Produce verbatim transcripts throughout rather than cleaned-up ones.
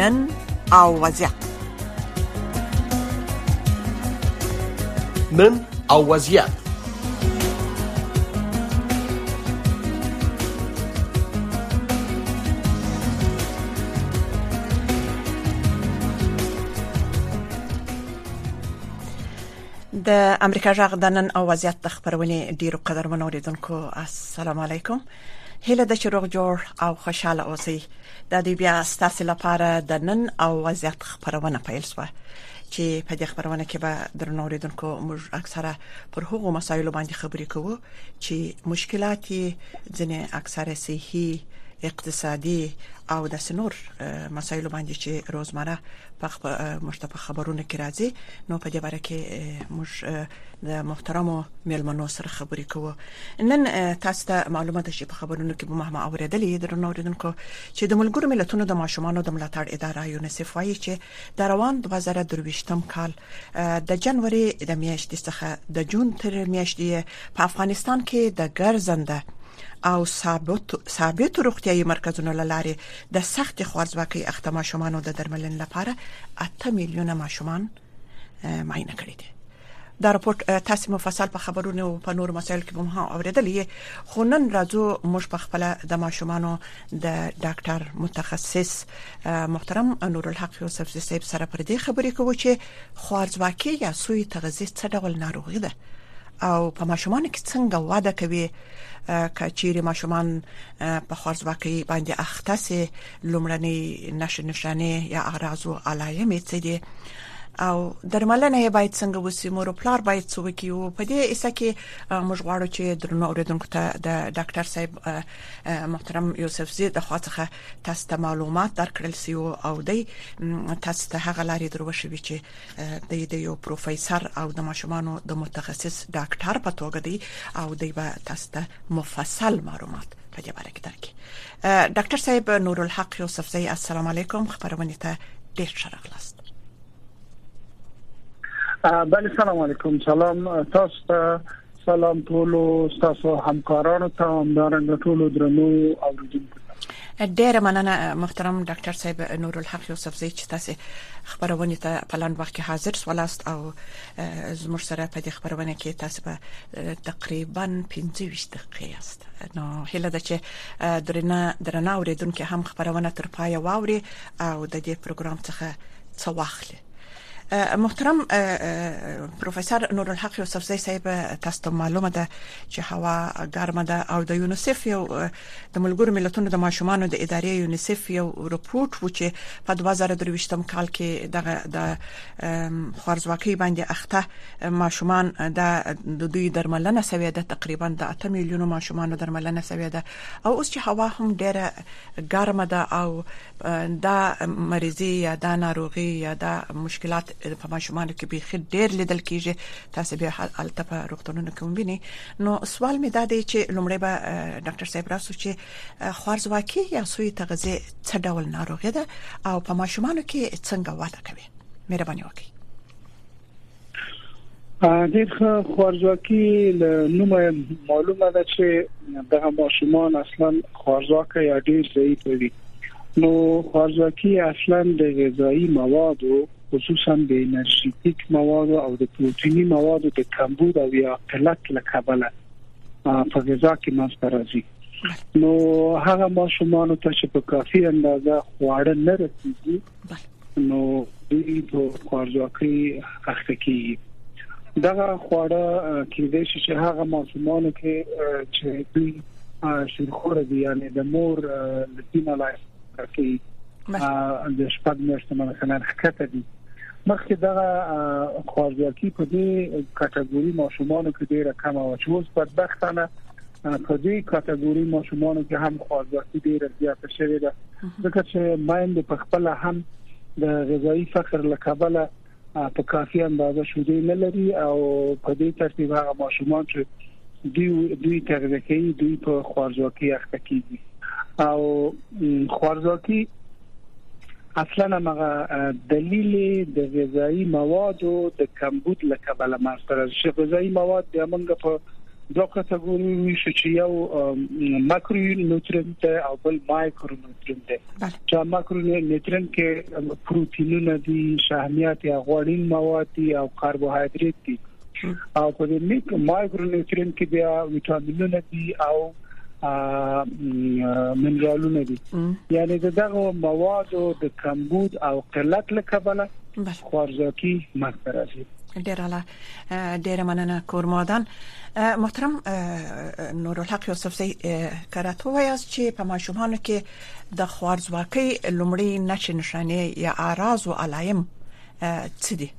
نن او وضعیت. نن او وضعیت. د امریکا غږ د نن او وضعیت د خبرونه ډیرو قدرمنو اوریدونکو السلام علیکم. هله د شروع جوړ او خوشاله اوسئ. د دې بیا ستاسو لپاره د نن او وضعیت خبرونه پیل شوه چې په دې خبرونه کې به درنو اوریدونکو موږ اکثره پر هغو مسایلو باندې خبرې کوو چې مشکلات ځنې اکثره صحي، اقتصادي او د سنور مسایلو باندې چې روزمره په مشتبه خبرونه کې راځي. نو په دې باره کې موږ د محترمو میلمنو سره خبرې کوو. نن تاسو ته معلومات شي په خبرونو کې به مهمه اوریدلې درنو اوریدونکو چې د ملګرو ملتونو د ماشومانو د ملاتړ اداره یونیسف وايي چې د روان دوه زره درویشتم کال د جنوري د میاشتې څخه د جون تر میاشتې په افغانستان کې د ګرځنده او ثابت ثابت روغتيایي مرکزونو لاره د سخت خوارځواکۍ اخته ماشومانو د درملنې لپاره اته میلیونه ماشومان معاینه کړي دي. دا راپورټ تاسو مفصل په خبرونو او په نور مسایل کې به هم اوریدلې. خو نن راځو موږ په خپل د ماشومانو د ډاکټر متخصص محترم نور الحق یوسف صاحب سره پر دې خبرې کوو چې خوارځواکۍ یا سوی تغذیه څه ډول ناروغي ده او په ماشومانو کې څنګه وده کوي. کچېری ماشومان په خوارځواکۍ باندې اخته سي لومړنۍ نښې نښانې یا اعراض او علایمې څه دي او درملنه باید څنګه وسی مور پلار باید څه وکړي. او په دې اسه کې موږ غواړو چې درنو اوریدونکو ته د ډاکټر صاحب محترم یوسف زی د خاطر تاسو ته معلومات درکړل سی او دی تاسو ته هغه لاري دروښوي چې د یو پروفیسور او د ماشومانو د متخصص ډاکټر په توګه دی او دی به تاسو ته مفصل معلومات په دې باره کې درکړي. ډاکټر صاحب نور الحق یوسف زی السلام علیکم. خبرونه ته ډیر شرغلاست. بله سلام علیکم. سلام تاسو ته، سلام ټولو تاسو همکارانو ته، همدارنګه ټولو درنو اوریدونکو ته. ډیره مننه محترم ډاکټر صاحب نور الحق یوسف زی چې تاسو خبرونه ته په لاند وخت کې حاضر سوالاست او زموږ سره په دې خبرونه کې تاسو به تقریبا پنځه ویشت دقیقې است. نو هله د چې درنه درنه اوریدونکو هم خبرونه تر پای واوري او د دې پروګرام څخه څه واخلي. محترم پروفیسور نور الحق یوسف زی صاحب تاسو ته معلومه ده چې هوا ګرمه ده او د یونیسف یو د ملګرو ملتونو د ماشومانو د ادارې یونیسف یو رپورټ و چې په دوه زره درویشتم کال کې د خوارځواکۍ باندې اخته ماشومان د دوی درملنه سوي ده تقریبا د اته میلیونو ماشومانو درملنه سوي ده او اوس چې هوا هم ډیره ګرمه ده او دا مریضي یا دا ناروغي یا دا مشکلات په ماشومانو کې به ډېر لیدل کیږي. تاسو به البته په روغتونونو کې وینئ. نو سوال مې دا دی چې لومړی به ډاکټر صاحب راسو چې خوارځواکۍ یا سوی تغذیه څه ډول ناروغي ده او په ماشومانو کې څنګه وده کوي. مهرباني وکړئ. د خوارځواکۍ له نومه معلومه ده چې دغه ماشومان اصلا خوارځواکه یا ډېر ضعیف دي. نو خوارځواکۍ اصلا د غذایی موادو خصوصا د انرژیتیک مواد او د پروتینی مواد د کمبود او یا قلت له کبله په غذا کې منځته راځي. نو هغه ماشومان ته چې په کافي اندازه خواړه نه رسیږي نو دوی په خوارځواکۍ اخته کیږي. دغه خواړه کېدای شي چې هغه ماشومان کې چې دوی شیرخوره دي یعنی د مور لتینا لایف کې د شپږ میاشتې مثلا حکته دي مخکې دغه خوارځواکۍ په دې کټګوري ماشومانو کې ډیره کمه و چې اوس بدبختانه په دې کټګوري ماشومانو کې هم خوارځواکۍ ډیره زیاته شوې ده ځکه چې مایند په خپل هم د غذایی فقر له کبله په کافي اندازه شوده نه لري او په دې ترتیب هغه ماشومان چې دوی دوی تغذیه کوي دوی په خوارځواکۍ اخته کیږي او خوارځواکۍ اصلا مغه دلیل د غذایی موادو د کمبود له کبله ماستر شي. غذایی مواد د موږ په دوه کټګوري شي چې یو ماکرو نیوټرینټ او بل مایکرو نیوټرینټ دی. چې ماکرو نیوټرینټ کې پروتینونه دي، شحمیات یا غوړین مواد دي او کاربوهایډریټ دي. او په دې مایکرو نیوټرینټ کې بیا ویټامینونه دي او منرالونه دي. یعنی دغه موادو د کمبود او قلت له کبله خوارزاکی منځته راځي. ډیر اعلی، ډیر مننه کورمادان. محترم نورالحق یوسفزی، کاراتو وایي چې په ماشومانو کې د خوارزواکۍ لومړی نښې نښانې یا اعراض او علایم څه دي؟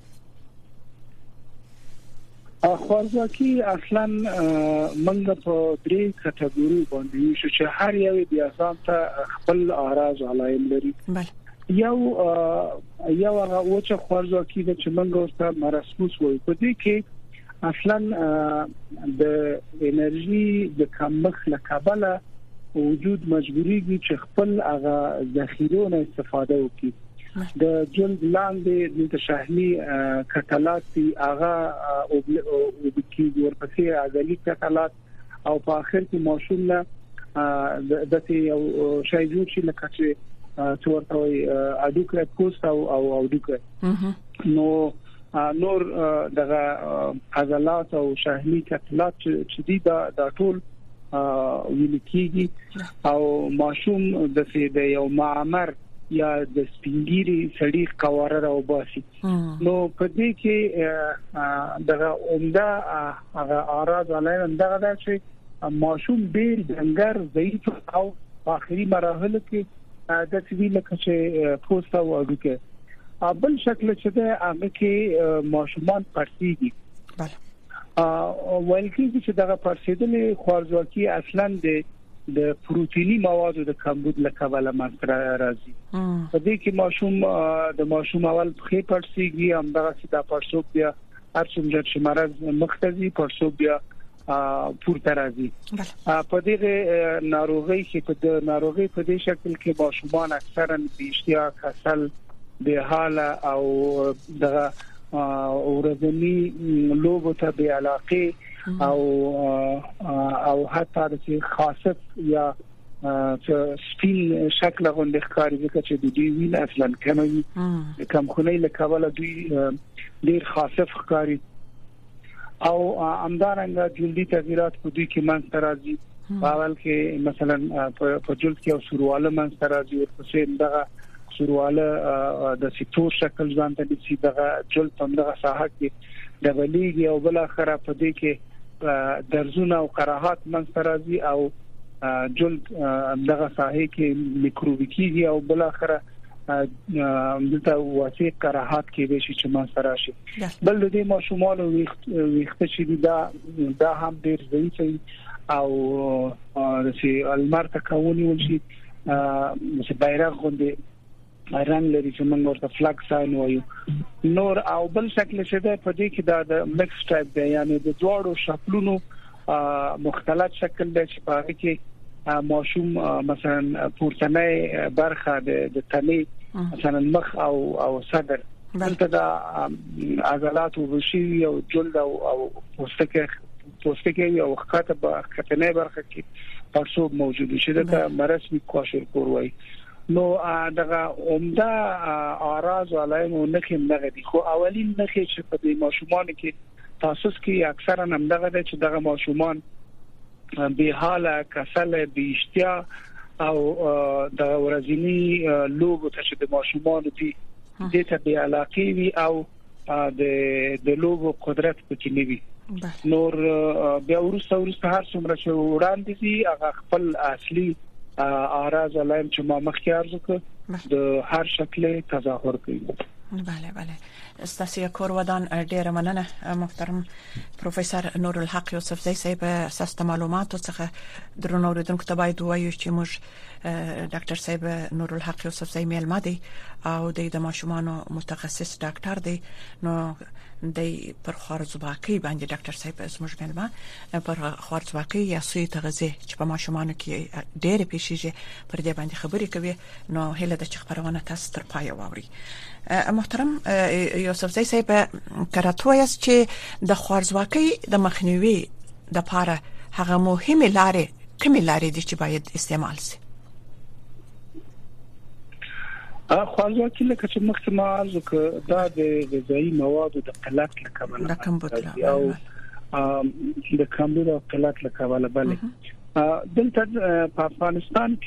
خوارزواکي اصلا منګه په درې کټګوري باندې شو چې هر یو بیا ځانته خپل اعراض علایم لري. بله یو یو هغه وچه خوارزواکي د چې منګه اوسه مرسموس وي. په دې کې اصلا د انرژي د کمښت له کبله وجود مجبوريږي چې خپل هغه ذخیرونه استفاده وکړي. د جلد لاندې د شحمی کتلات دي هغه او د کیږي ورپسې عضلي کتلات او په اخر کې ماشوم نه د دې یو شی جوړ شي لکه چې څورته وي اډوکره پوست او او اډوکره نو نور دغه عضلات او شحمی کتلات چې دي دا ټول ویل کیږي او ماشوم د دې یو معمر یا د سپینګيري سړی قواره راو باسي. نو په دې کې دغه عمده هغه اعراض علایم دغه د چې ماشوم ډیر ډنګر ضعیف او اخري مراحل کې د سوي لکه چې پوست او اډوکه بل شکل چې د هغه کې ماشومان پرسيږي. بله ویل کېږي چې دغه پرسیدلې خوارزواکي اصلا د د پروتینی موادو د کمبود له کبله منځته راځي. په دې کې ماشوم د ماشوم اول خې پړسيږي، همدغه سیده پړسوب بیا هر څومره چې مرز مختزي پړسوب بیا پورته راځي. په دې ناروغي کې په دې ناروغي په دې شکل کې ماشومان اکثرا بيشتیا کسل به حاله او دغه اورځنی لوبو ته به علاقه او او حتی د خاصف یا سپین شکل غونډه ښکاري چې د دې ویل اصلا کموي کم خلې له کابل دوی ډیر خاصف ښکاري او همدارنګه جلدی تغیرات په دې کې منځته راځي. اول کې مثلا په جلد کې او سرواله منځته راځي، ورپسې دغه سرواله د سیتور شکل ځانته د سیدغه جلد په دغه ساحه کې د ولیږي او بل اخره په دې کې درزونه او قراحات منځته راځي او جلد دغه ساحه کې میکروبي کیږي او بل اخره دلته واسع قراحات کې به شي چې منځته راشي. بل د دې ماشومانو ویښته چې دا دا هم ډیر ضعیف او چې المار تکونی ولشي چې بیرغ غوندي رنګ لري چې موږ ورته فلګ ساين وایو. نور او بل شکل چې ده په دې کې دا د مکس ټایپ دی، یعنی د دوړو شکلونو مختلف شکل دی چې په هغه کې ماشوم مثلا پورتنۍ برخه د تنې مثلا مخ او او صدر دلته د عضلات او وشي او جلد او او پوستکي پوستکي او خاطه په کتنې برخه کې پړسوب موجود شي د مرسمي کواشورکور وایي. نو دغه عمده اعراض علایم نه کې نه دي، خو اولین نه کې چې په دې ماشومان کې تاسو کې اکثرا هم دغه چې دغه ماشومان به حاله کسل بیشتیا او د ورځنی لوبو ته چې د ماشومان دي د ته به علاقه وي او د د لوبو قدرت پکې نه وي. نور بیا ورسره ورسره هر څومره چې وړاندې دي هغه خپل اصلي اعراض علایم چې ما مخکې عرض کړ د هر شکل تظاهر کوي. بله بله استاسیا کورودان ډیره مننه محترم پروفیسور نورالحق یوسفزی صاحب. اساس معلوماتو څخه درنو اوریدونکو ته باید وایو چې موږ ډاکټر صاحب نورالحق یوسفزی میلمه دی او د ماشومانو متخصص ډاکټر دی. نو د پر خوارزواکۍ باندې ډاکټر صاحب زموږ میلمه پر خوارزواکۍ یا سوی تغذیه چې په ماشومانو کې ډېر پیښیږي پر دې باندې خبرې کوي. نو هله د خبرونه تاسو تر پای واوري. محترم یوسفزی صاحب، کاراتو یاست چې د خوارزواکۍ د مخنیوي د لپاره هغه مهمه لارې کومه لارې دي چې باید استعمال شي؟ خوارزواکي لکه چې مخکې ما عرض وکړ دا د غذایی موادو د قلت له کبله د کمبود او د کمبود او قلت له کبله بلې دلته په افغانستان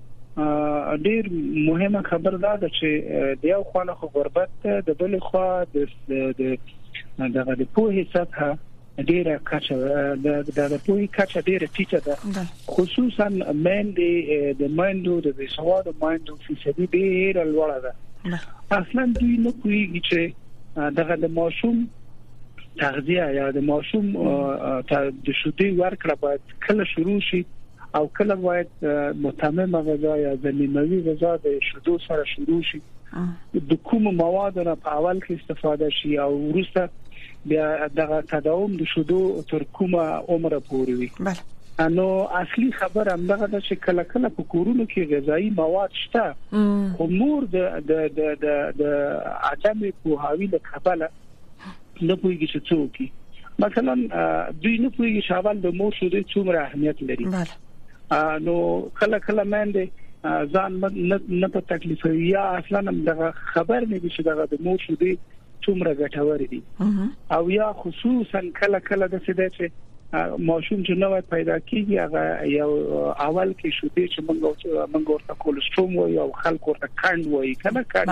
کې ډیر مهمه خبر ده چې د یو خوا خو غربت د بل خوا د دغه د پوهې سطح ډیره کچه د د پوهې کچه ډیره ټیټه ده، خصوصا مېندې د مېندو د سواد مېندو فیصدي ډیره لوړه ده. اصلا دوی نه کوي چې دغه د ماشوم تغذیه یا د ماشوم د شودې ورکړه باید کله شروع شي او کله باید متممه غذا یا ضمیموي غذا د شودو سره شروع شي، د کوم موادو نه په اول کې استفاده شي او وروسته بیا دغه تداوم د شودو تر کومه عمره پورې وي. بله نو اصلي خبر هم دغه د چې کله کله په کورونو کې غذایی مواد شته خو مور د د د د د عدم پوهاوی له کبله نه پوهیږي چې څوک مثلا دوی نه پوهیږي چې اول د مور شودې څومره اهمیت لري. بله نو کله کله مېندې ځان نه په تکلیف یا اصلا دغه خبر نه دي چې دغه د مور شودې څومره ګټور دي او یا خصوصا کله کله د څه چې ماشوم چې نوې پیدا کیږي هغه یو اول کې شودې چې موږ موږ ورته کولستروم وایو او خلک ورته کاند وایي کنه کاند.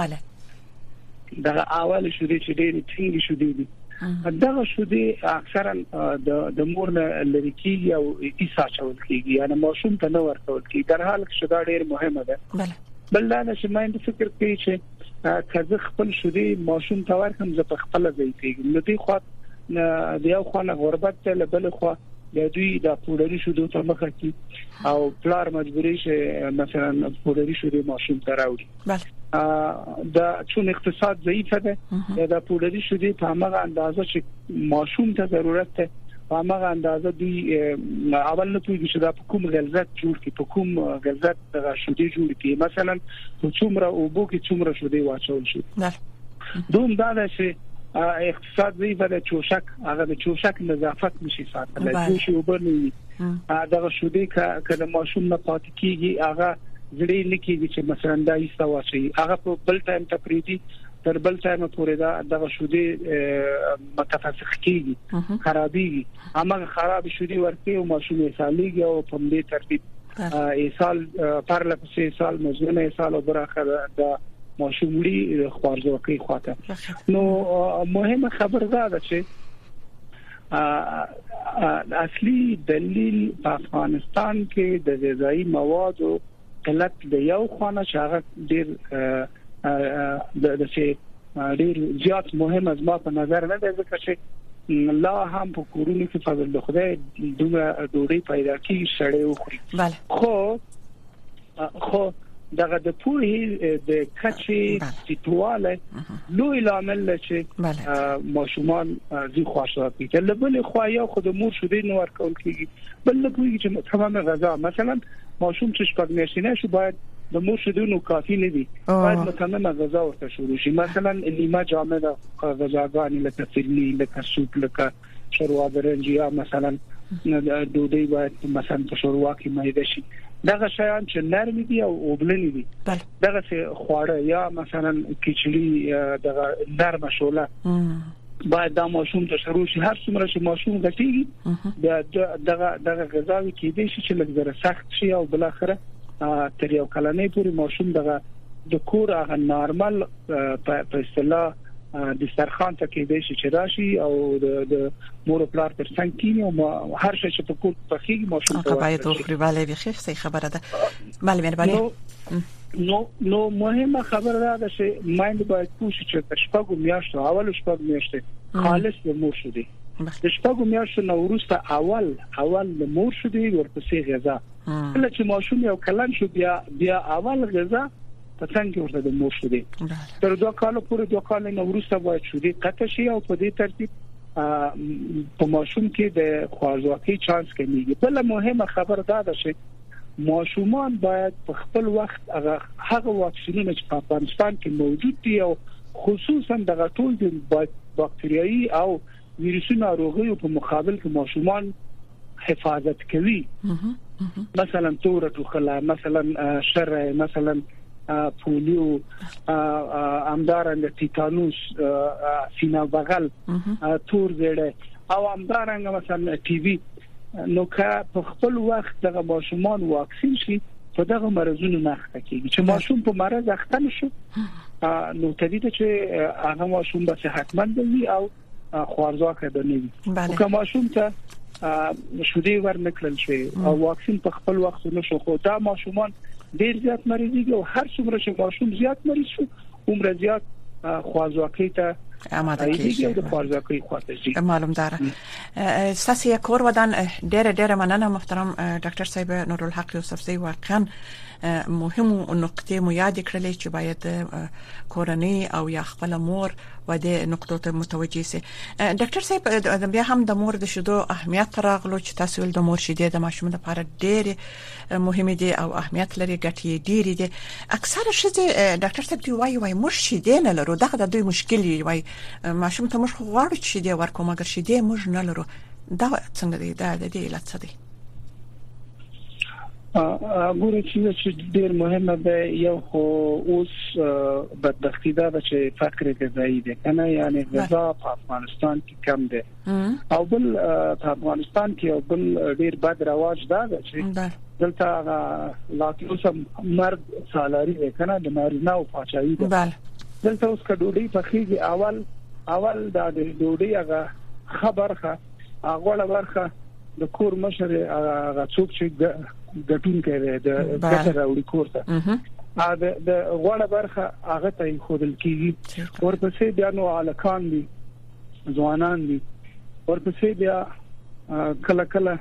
بله دا اول شودې چې ډېری ټینګ شودې دي دغه شودې اکثرا د د مور نه لري کیږي او ایسا چول کیږي یعنی ماشوم ته نو ورکول کیږي در حال کې شودا ډېر مهمه ده. بله بل دا چې مې فکر کوي چې کله خپل شودې ماشوم ته ورکم زه په خپل ځای کې نو دی خو د یو خو نه غربت ته بل خو د دوی د پوډري شودو ته مخه کی او پلار مجبورې شه مثلا پوډري شودې ماشوم ته راوړي. بله دا چون اقتصاد ضعیف ده دا پوډري شودې په هغه اندازه چې ماشوم ته ضرورت ده په هغه اندازه دوی اول نه پوهیږي چې دا په کوم غلظت جوړ کی په کوم غلظت د شودې جوړ کی مثلا په څومره او بو کې څومره شودې واچول شي. دوم دا ده چې اقتصاد ضعیف ده، چوشک هغه د چوشک نظافت نشي ساتل چې وبرني دا شودې کله ماشوم نه پاتې کیږي هغه زړې لکېږي چې مثلا دا ایستا واچي هغه په بل ټایم تفریدي تر بل ټایم پورې دا دغه شودې متفسخ کیږي خرابيږي هغه خراب شودې ورته او ماشوم یې ساليږي او په دې ترتیب ایسال پر لپسې سال مزونه ایسال او برخه دا ماشوم لري خوارزواکي خواته. نو مهمه خبر ده چې اصلي دلیل په افغانستان کې د غذایی موادو قلت د یو خانه شاغت ډیر د د چې ډیر زیات مهم از ما په نظر نه ده ځکه چې لا هم په کورونو کې فضل د خدای دومره ډوډۍ پیدا کیږي سړی وخوري. بله خو خو دغه د پوهې د کچې سیټواله لوی لامل چې ماشومان زی خواشوي چې بل خو یا خود مور شودې نو ورکول کیږي بل نه پوهیږي چې تمام غذا مثلا ماشوم چې شپږ میاشتنه شو باید د مور شودې نو کافي نه دي باید متممه غذا ورته شروع شي مثلا نیمه جامد غذاګانی لکه فیلی لکه سوپ لکه شوروا برنج یا مثلا ډوډۍ باید مثلا په شوروا کې مېده شي دغه شیان چې نرم دي او اوبلنی دي دغه څه خواړه یا مثلا کیچلی دغه نرم شوله باید دا ماشوم ته شروع شي هر څومره چې ماشوم غټيږي دغه دغه غذاوي کې دي چې لږ سخت شي او بل اخره تر یو کلنې پورې ماشوم دغه د کور هغه نارمل په اصطلاح د سرخان ته کې دي چې راشي او د مور پلار پر څنګه کینی او هر شي چې په کور په خېږي ماشوم ته باید وخوري. bale بخیر صحیح خبره ده. bale مهرباني نو نو مهمه خبره ده چې مایند باید پوښتنه چې شپږ میاشتو اول شپږ میاشتې خالص د مور شودي د شپږ میاشتو نو وروسته اول اول د مور شودي ورپسې غذا کله چې ماشوم یو کلن شو بیا بیا اول غذا په څنګه ورته د مور شودي تر دوه کال پورې دوه کال نو وروسته باید شودي قطع شي او په دې ترتیب په ماشوم کې د خوارزواکي چانس کمیږي. بل مهمه خبر ده چې ماشومان باید په خپل وخت هغه هغه واکسینونه چې په افغانستان کې موجود دي او خصوصا د ټول د باکتریایي او ویروسي ناروغیو په مقابل کې ماشومان حفاظت کوي مثلا تور ټوخلا مثلا شر مثلا پولیو امدارنګ تیتانوس سینا بغل تور زړه او امدارنګ مثلا ټي وي نو که په خپل وخت دغه ماشومان واکسین شي په دغه مرزونو نه اخته کیږي چې ماشوم په مرز اخته نشي نو تدید چې هغه ماشوم به صحتمند وي او خوارزاکه به نه وي که ماشوم ته شودي ورنکړل شي او واکسین په خپل وخت نشو خو دا ماشومان ډیر زیات مریضي او هر څومره چې ماشوم زیات مریض شي عمر زیات خوارزاکه ته آماده کیږي د خوارزاکه خاطر معلوم داره ساسی کور ودان ډېر ډېر مننه محترم ډاکټر صاحب نورالحق یوسفزی واقعا مهم نقطې مو یاد کړلې چې باید کورنۍ او یا خپل مور و دې نقطو ته متوجي سي ډاکټر صاحب بیا هم د مور د شیدو اهمیت راغلو چې تاسو ول د مور شیدې د ماشوم لپاره ډېر مهمه دي او اهمیت لري ګټې ډېرې دي اکثره شته ډاکټر صاحب دی وايي وايي مور شیدې نه لرو دغه د دوی مشکل وي ماشوم ته موږ غواړو چې شیدې ورکو مګر شیدې موږ نه لرو دا څنګه دی دا د دې علت څه دی ګورې چې ډېر مهمه ده یو خو اوس بدبختی ده چې فقر غذایی ده کنه یعنی غذا په افغانستان کې کم ده او بل په افغانستان کې بل ډېر بد رواج ده چې دلته لاکوس مرد سالاري ده کنه د نارینه او پاچاهي ده بله دلته اوس کډوډي په خېږي اول اول د ډوډۍ هغه خبرخه هغه ورخه د کور مشر هغه څوک چې ګټون کوي د ګټه راوړي کور ته ا د غوړه برخه هغه ته خودل کیږي ورپسې بیا نو الکان دي ځوانان دي ورپسې بیا کله کله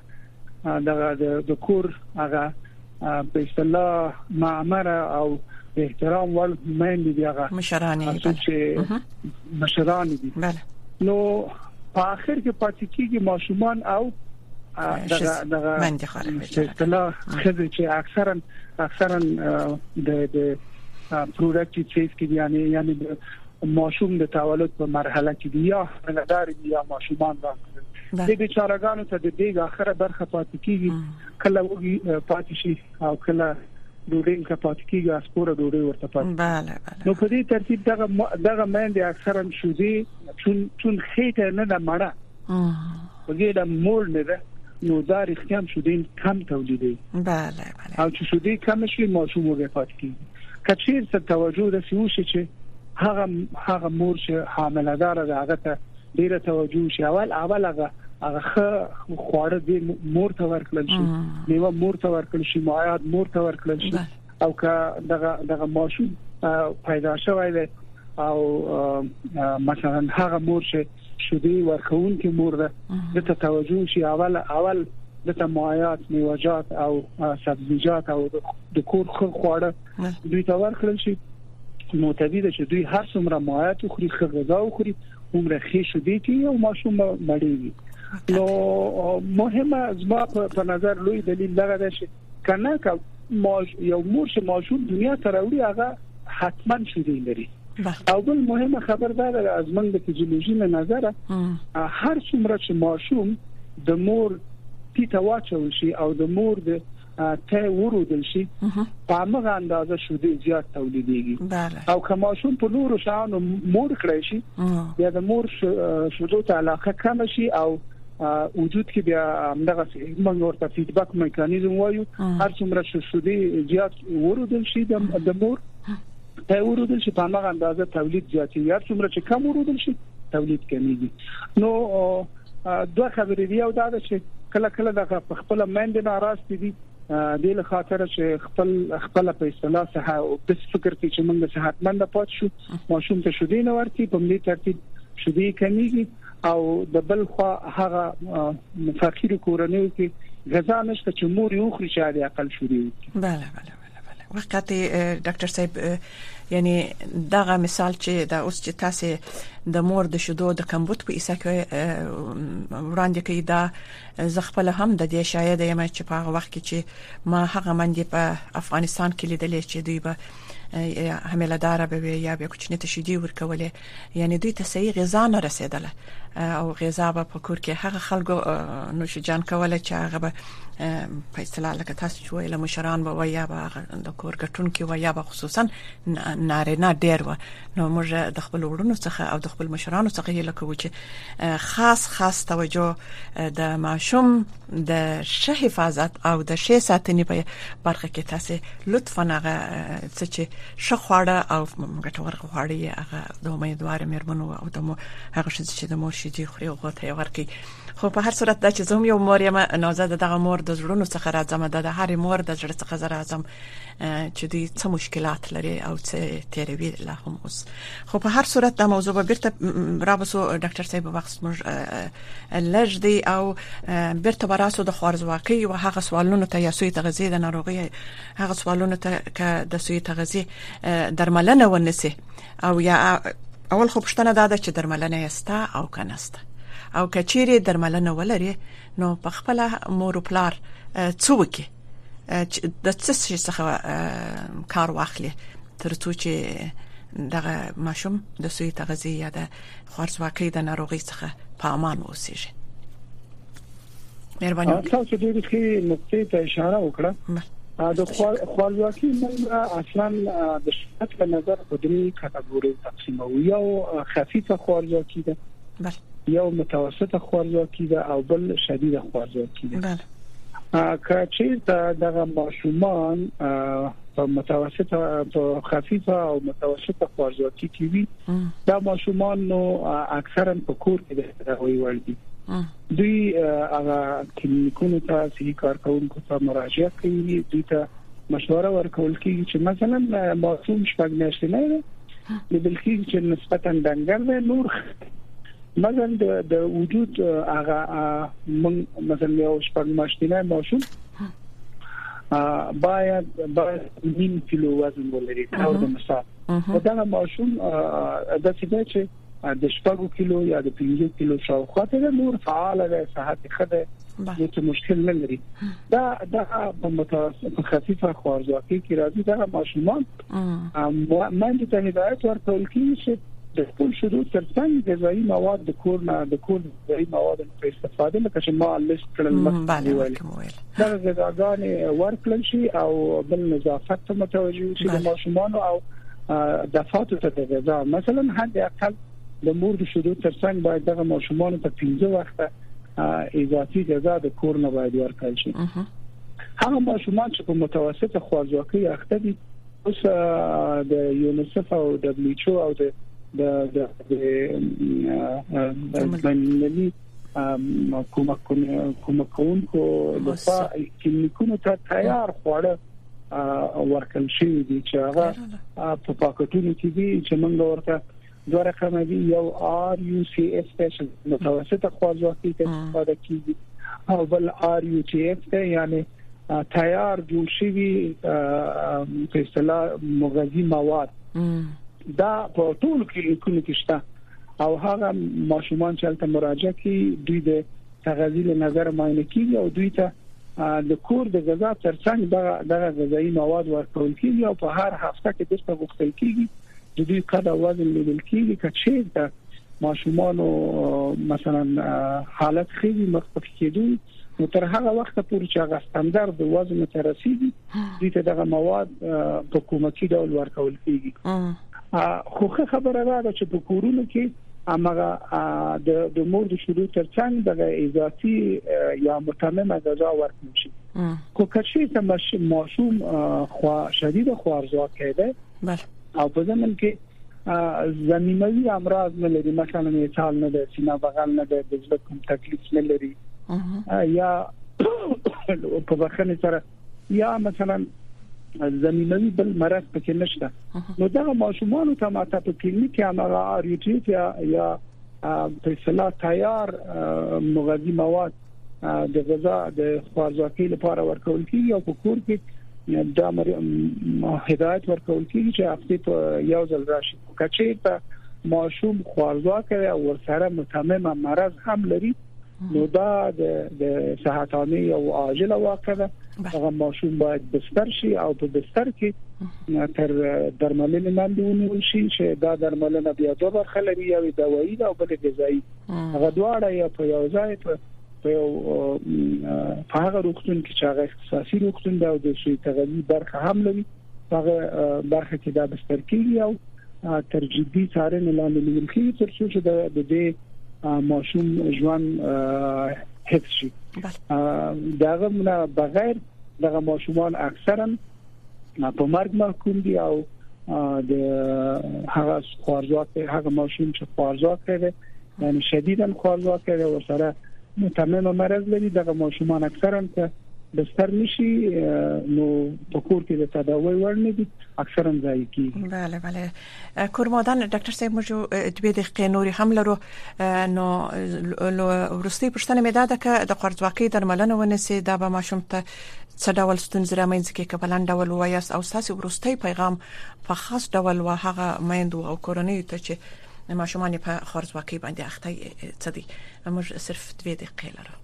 د د کور هغه په اصطلاح معمر او احترام ول مېن دي هغه مشرانی چې مشرانی دي نو په اخر کې پاتې کیږي ماشومان او دغه دغه باندې خارج اصطلاح خزه چې اکثرا اکثرا د د پروډکټیو چیز کې یعنی یعنی ماشوم د تولد په مرحله کې دی یا مقدار دی یا ماشومان راځي د بیچارهګانو ته د دې اخره برخه پاتې کیږي کله وږي پاتې شي او کله ډوډۍ کا پاتې کیږي اسپوره ډوډۍ ورته پاتې bale bale نو په دې ترتیب دغه دغه مېندې اکثرا شودي چون چون خېټه نه د مړه وګړي د مول نه ده نو دا رښتیا شودي کم تولیدي bale bale او چې شودي کم شي ماشوم وفات کیږي کچیر څه توجه د سیوشه چې هغه هغه مور چې حامله دار ده هغه ته ډیره توجه شي اول اول هغه هغه خوړه د مور ته ورکړل شي نیو مور ته ورکړل شي مایات مور ته ورکړل شي او که دغه دغه ماشوم پیدا شوی دی او مثلا هغه مور چې شودي ورکون کې مور ده د توجه شي اول اول د مایات میوه‌جات او سبزیجات او د کور خواړه دوی ته ورکړل شي معتدی چې دوی هر څومره مایات خوري غذا خوري عمر خې شودي کې او ماشوم مړیږي نو مهمه زما په نظر لوی دلیل دغه ده چې کنه که یو مور چې ماشوم دنیا ته راوړي هغه حتما شودي لري او بل مهمه خبر ده از من د فیزیولوژي نه نظر هر څومره چې ماشوم د مور پیته واچول شي او د مور د ته ورودل شي په هغه اندازه شودي زیات تولیديږي او که ماشوم په نورو شانو مور کړی شي یا د مور شودو ته علاقه کم شي او وجود کې بیا همدغه موږ ورته فیډبک میکانیزم وایو هر څومره شودي زیات ورودل شي د مور ته ورودل شي په هغه اندازه تولید زیاتېږي هر څومره چې کم ورودل شي تولید کمیږي نو دوه خبرې دی او دا چې کله کله د خپل مند ناراض دي د له خاطر چې خپل خپل په اصطلاح صحه او د فکر کې چې موږ صحتمند پات شو ماشوم ته شودي نه ورتي په دې ترتیب شودي کمیږي او د بل خو هغه فقیر کورنۍ کې غذا نشته چې مور یو خوري چې علي اقل شودي bale bale bale وخت ډاکټر صاحب یعنی دغه مثال چې دا اوس چې تاسو د مور د شودو د کمبود په ایسه کې وړاندې کوي دا زغپل هم د دې شاید یم چې په هغه وخت کې چې ما هغه منډي په افغانستان کې لیدلې چې دوی به حامله دار به یا به کوچنی ته شیدې ورکولې یعنی دوی ته صحیح غذا نه رسیدله او غذا په کور کې هغه خلکو نوش جان کوله چې هغه به په اصطلاح لکه تاسو چې ویل مشران به ویا به د کور ګټون کې ویا به خصوصا نارینه ډیر و نو موږ د خپل وړونو څخه او د خپل مشرانو څخه یې لکه چې خاص خاص توجه د ماشوم د شه حفاظت او د شه ساتنې په برخه کې تاسو لطفا هغه څه چې شخواړه او ګټور غواړي هغه د امیدوار مېرمنو او د هغه چې د مور شيدي خوري او غوته ورکي خو په هر صورت دا چې زوم یو مور یم نازه دغه مور د زړونو څخه راځم د هر مور د زړه څخه راځم چې دې څه مشکلات لري او څه تیروي له هم اوس خو په هر صورت دا موضوع به بیرته رابسو ډاکټر صاحب وخت موږ لږ دی او بیرته براسو د خوارزواکي او هغه سوالونو ته یا سوی تغذیه د ناروغي هغه سوالونو ته ک د سوی تغذیه درملنه ونسي او یا اول خو پښتنه دا ده چې درملنه یستا او کنهسته او کچيري درملنه ولري نو په خپل مور پلار څوکي د څه څه کار واخلي ترڅو چې دغه ماشوم د سوی تغذیه یا د خوارزواکۍ د ناروغي څخه په امان اوسېږي. مهرباني تاسو دې کې نقطې ته اشاره وکړه. د خوارزواکۍ موږ اصلا د شخص په نظر په درې کټګوري تقسیموو. یو خفیفه خوارزواکۍ ده، یو متوسطه خوارزواکۍ ده او بل شدیده خوارزواکۍ ده. بله که چیرته دغه ماشومان په متوسطه په خفیفه او متوسطه خوارزواکۍ کې وي دا ماشومان نو اکثرا په کور کې د هغوی وړ دي. دوی هغه کلینیکونو ته صحي کارکونکو ته مراجعه کوي، دوی ته مشوره ورکول کیږي چې مثلا ماشوم شپږ میاشتې نه دی لیدل کیږي چې نسبتا ډنګر دی، نور مثلا د د وجود هغه مثلا یو شپږ میاشتې نه ماشوم باید باید نیم کیلو وزن ولري او د مثال دا ماشوم د څه چې د شپږ کیلو یا د پنځه کیلو شاوخوا ته نور فعال دی، صحت خده هیڅ مشکل نه لري. دا دا په متوسط خفیفه خوارزواکۍ کې راځي. دا ماشومان باندې ته هدایت ورکول کیږي چې د خپل شروع ترڅنګ غذایی مواد د کور نه د کور غذایی مواد په استفاده لکه چې ما لیست کړل مخکې دا غذاګانې ورکړل شي او بل نظافت ته متوجه شي د ماشومان او دفاتو ته د غذا مثلا حد اقل د مور د شروع ترڅنګ باید د ماشومان په پنځه وخته اضافي غذا د کور نه باید ورکړل شي. هغه ماشومان چې په متوسطه خوارزواکۍ اخته دي اوس د یونیسف او دبليو ایچ او د د د د ملي کومکونکو د کلینیکونو ته تیار خواړه ورکړل شي دي چې هغه په پاکټونو کې دي چې موږ ورته دوه رقم دي، یو آر یو سی اس سپیشل متوسطه خوارزواکۍ ته استفاده کیږي او بل آر یو تی اف ته یعنی تیار جوړ شوی په اصطلاح مغذي مواد دا په ټول کلینیکونو کې شته او هغه ماشومان چې تل مراجعه کوي دوی د تغذیه له نظر معاینه کیږي او دوی ته د کور د غذا ترڅنګ دغه غذایی مواد ورکول کیږي او په هر هفته کې د څه غوښتل کیږي د دوی قد وزن لیدل کیږي چې د ماشومانو مثلا حالت خېږي مخکې کېدو نو تر هغه وخت پورې چې هغه ستاندرد د وزن ته رسیدي دوی ته دغه مواد په کومکي ډول ورکول کیږي. خو خبره ده چې په کورونو کې امغه د د مور د شروع ترڅنګ د اضافي یا متممه غذا ورکول شي. خو کچې ته ماشوم خو شدید خوارزواکۍ ده او په زمن کې زمینوي امراض نه لري، مثلا مثال نه ده، سینه بغل نه ده، د زړه کوم تکلیف نه لري یا په بخښنه سره یا مثلا زمینوي بل مرض پکې نشته نو دا ماشومان ته ماته په کلینیک کې هغه اریټیټ یا یا په اصطلاح تیار مغذي مواد د غذا د خوارزواکۍ لپاره ورکول کیږي او په کور کې دا هدایت ورکول کیږي چې هفته په یو ځل راشي. کچې ته ماشوم خوارزواکۍ او ورسره متممه مرض هم لري نو دا د صحت عامه او عاجله واقع ده. هغه ماشوم باید بستر شي او په بستر کې تر درملنې لاندې ونیول شي چې دا درملنه بیا دوه برخه لري، یو دوايي او بل غذایی. هغه دواړه یا په یو ځای په یو په هغه روغتون کې چې هغه اختصاصي روغتون دا د شي تغذیه برخه هم لري، هغه برخه کې دا بستر کېږي او تر جدي څارنې لاندې نیول کېږي تر څو چې د دې ماشوم ژوند حفظ شي. داغه نه بغیر دغه ماشومان اکثرا په مرګ محکوم دي او د هغه خوارزواک هغه ماشوم چې خوارزواک دی یعنی شدیداً خوارزواک دی او سره متمم مرض لري، دغه ماشومان اکثرا که بستر نشي نو په کور کې د تداوی ورنه دي اکثرا ځای کیږي. بله بله کورمادان ډاکټر صاحب موږ دوه دقیقې نوري هم لرو، نو ورستي پښتنه مې دا ده چې د خوارزواکۍ درملنه ونسي دا به ماشوم ته څه ډول ستونزې رامنځته کوي، کبلان ډول وایاس او ساسي ورستي پیغام په خاص ډول و هغه میندو او کورنۍ ته چې ماشومان په خوارزواکۍ باندې اخته څه دي. موږ صرف دوه دقیقې لرو.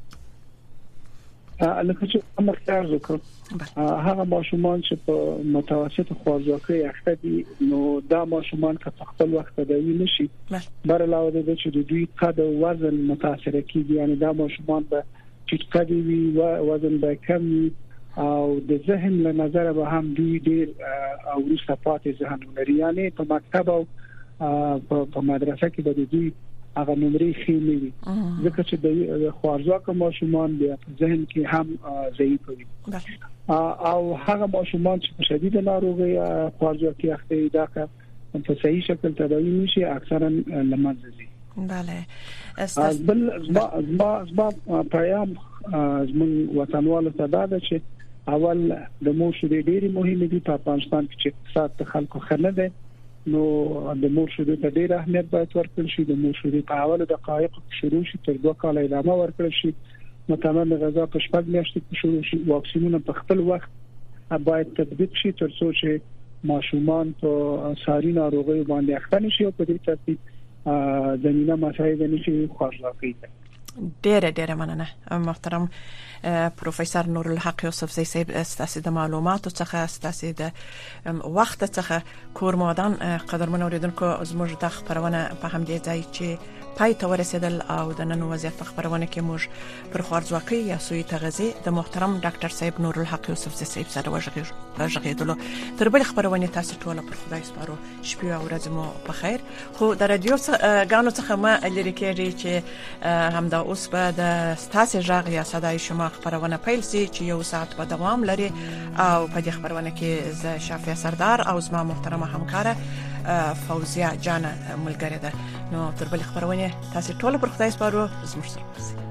لکه چې موږ ارزو کوو هغه ماشومان چې په متوسط خوارزواکۍ اخته دي نو دا ماشومان که په خپل وخت تداوی نشي بر علاوه د چې د دوی قد او وزن متاثر کیږي، یعنی دا ماشومان به چې قد وي وزن به کم او د ذهن له نظر به هم دوی ډیر او وروسته پاتې ذهن لري، یعنی په مکتب او په مدرسه کې به دوی هغه نمرې خې نه وي ځکه چې د خوارزواک ماشومان بیا په ذهن کې هم ضعیف وي او هغه ماشومان چې په شدید ناروغي خوارزواکۍ اخته دي دا په صحیح شکل تداوی نشي اکثرا لمنځه ځي. بله استاذ بل زما زما پیام زمون وطنوالو ته دا ده چې اول د مور شیدې ډېری مهمه دي په افغانستان کې چې اقتصاد د خلکو خنه ده نو د مور شیدې ته ډېر اهمیت باید ورکړل شي. د مور شیدې په اول دقایق شروع شي تر دوه کال ادامه ورکړل شي، متمم غذا په شپږ میاشتې کې شروع شي، واکسینونه په خپل وخت باید تطبیق شي تر څو چې ماشومان په ساري ناروغیو باندې اخته نشي او په دې ترتیب زمينه مساعده نشي خوارزواکۍ. ډېر ډېر مننه محترم پروفیسور نورالحق یوسفزی صاحب، ستاسو د معلوماتو څخه ستاسو د وخت څخه کورمادان قدرمن اوریدونکو زموږ د خبرونه په همدې ځای چې پای ته ورسېدل او د نن وضعیت په خبرونه کې موږ پر خوارزواکۍ یا سوی تغذیه د محترم ډاکټر صاحب نورالحق یوسفزی صاحب سره وژغېدلو. تر بل خبرونه تاسو ټول پر خدای سپارو، شپه او ورځ مو په خیر. خو د رادیو غانو څخه ما لری کېږي چې همدا اوس به د ستاسو ژغ یا صداي شما خبرونه پیل سي چې یو ساعت به دوام لري او په دې خبرونه کې ز شافیا سردار او زما محترمه همکاره فوزیه جان ملګری ده. نو تر بل خبرونه تاسو ټول پر خدای سپارو، زموږ سره